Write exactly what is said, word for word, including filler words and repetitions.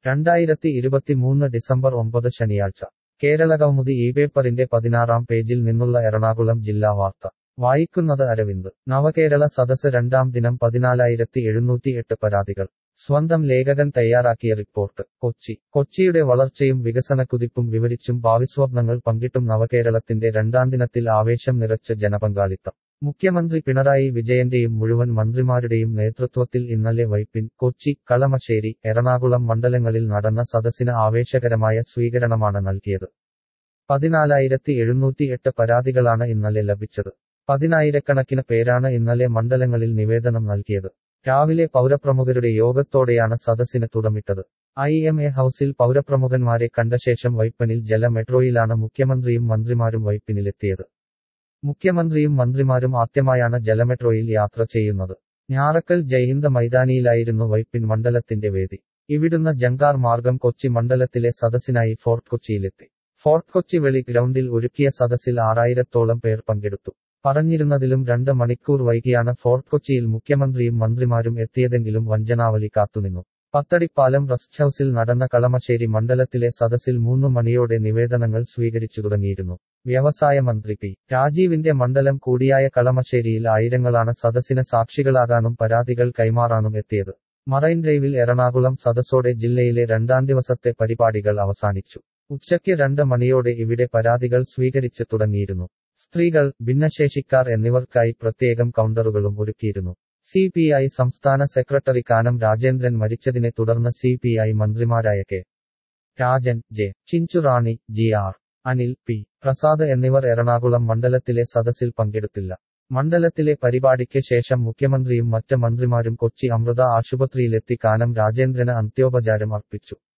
രണ്ടായിരത്തി ഇരുപത്തിമൂന്ന് ഡിസംബർ ഒമ്പത് ശനിയാഴ്ച കേരളകൗമുദി ഈ പേപ്പറിന്റെ പതിനാറാം പേജിൽ നിന്നുള്ള എറണാകുളം ജില്ലാ വാർത്ത വായിക്കുന്നത് അരവിന്ദ് നവകേരള സദസ് രണ്ടാം ദിനം പതിനാലായിരത്തി എഴുന്നൂറ്റി എട്ട് പരാതികൾ സ്വന്തം ലേഖകൻ തയ്യാറാക്കിയ റിപ്പോർട്ട് കൊച്ചി കൊച്ചിയുടെ വളർച്ചയും വികസനക്കുതിപ്പും വിവരിച്ചും ഭാവിസ്വപ്നങ്ങൾ പങ്കിട്ടും നവകേരളത്തിന്റെ രണ്ടാം ദിനത്തിൽ ആവേശം നിറച്ച് ജനപങ്കാളിത്തം മുഖ്യമന്ത്രി പിണറായി വിജയന്റെയും മുഴുവൻ മന്ത്രിമാരുടെയും നേതൃത്വത്തിൽ ഇന്നലെ വൈപ്പിൻ കൊച്ചി കളമശ്ശേരി എറണാകുളം മണ്ഡലങ്ങളിൽ നടന്ന സദസ്സിന് ആവേശകരമായ സ്വീകരണമാണ് നൽകിയത് പതിനാലായിരത്തി എഴുന്നൂറ്റി എട്ട് പരാതികളാണ് ഇന്നലെ ലഭിച്ചത് പതിനായിരക്കണക്കിന് പേരാണ് ഇന്നലെ മണ്ഡലങ്ങളിൽ നിവേദനം നൽകിയത് രാവിലെ പൗരപ്രമുഖരുടെ യോഗത്തോടെയാണ് സദസ്സിന് തുടമിട്ടത് ഐ എം എ ഹൌസിൽ പൗരപ്രമുഖന്മാരെ കണ്ട ശേഷം വൈപ്പനിൽ ജല മെട്രോയിലാണ് മുഖ്യമന്ത്രിയും മന്ത്രിമാരും വൈപ്പിനിലെത്തിയത് മുഖ്യമന്ത്രിയും മന്ത്രിമാരും ആദ്യമായാണ് ജലമെട്രോയിൽ യാത്ര ചെയ്യുന്നത് ഞാറക്കൽ ജയ്ഹിന്ദ് മൈതാനിയിലായിരുന്നു വൈപ്പിൻ മണ്ഡലത്തിന്റെ വേദി ഇവിടുന്ന് ജങ്കാർ മാർഗം കൊച്ചി മണ്ഡലത്തിലെ സദസ്സിനായി ഫോർട്ട് കൊച്ചിയിലെത്തി ഫോർട്ട് കൊച്ചി വെളി ഗ്രൗണ്ടിൽ ഒരുക്കിയ സദസ്സിൽ ആറായിരത്തോളം പേർ പങ്കെടുത്തു പറഞ്ഞിരുന്നതിലും രണ്ട് മണിക്കൂർ വൈകിയാണ് ഫോർട്ട് കൊച്ചിയിൽ മുഖ്യമന്ത്രിയും മന്ത്രിമാരും എത്തിയതെങ്കിലും വഞ്ചനാവലി കാത്തുനിന്നു പത്തടിപ്പാലം റെസ്റ്റ് ഹൌസിൽ നടന്ന കളമശ്ശേരി മണ്ഡലത്തിലെ സദസ്സിൽ മൂന്നു മണിയോടെ നിവേദനങ്ങൾ സ്വീകരിച്ചു തുടങ്ങിയിരുന്നു വ്യവസായ മന്ത്രി പി രാജീവിന്റെ മണ്ഡലം കൂടിയായ കളമശ്ശേരിയിൽ ആയിരങ്ങളാണ് സദസ്സിന് സാക്ഷികളാകാനും പരാതികൾ കൈമാറാനും എത്തിയത് മറൈൻ ഡ്രൈവിൽ എറണാകുളം സദസ്സോടെ ജില്ലയിലെ രണ്ടാം ദിവസത്തെ പരിപാടികൾ അവസാനിച്ചു ഉച്ചയ്ക്ക് രണ്ട് മണിയോടെ ഇവിടെ പരാതികൾ സ്വീകരിച്ച് തുടങ്ങിയിരുന്നു സ്ത്രീകൾ ഭിന്നശേഷിക്കാർ എന്നിവർക്കായി പ്രത്യേകം കൗണ്ടറുകളും ഒരുക്കിയിരുന്നു സി പി ഐ സംസ്ഥാന സെക്രട്ടറി കാനം രാജേന്ദ്രൻ മരിച്ചതിനെ തുടർന്ന് സി പി ഐ മന്ത്രിമാരായ K Rajan J Chinchurani G R Anil P Prasad എന്നിവർ എറണാകുളം മണ്ഡലത്തിലെ സദസ്സിൽ പങ്കെടുത്തില്ല മണ്ഡലത്തിലെ പരിപാടിക്ക് ശേഷം മുഖ്യമന്ത്രിയും മറ്റ് മന്ത്രിമാരും കൊച്ചി അമൃത ആശുപത്രിയിലെത്തി കാനം രാജേന്ദ്രന് അന്ത്യോപചാരം അർപ്പിച്ചു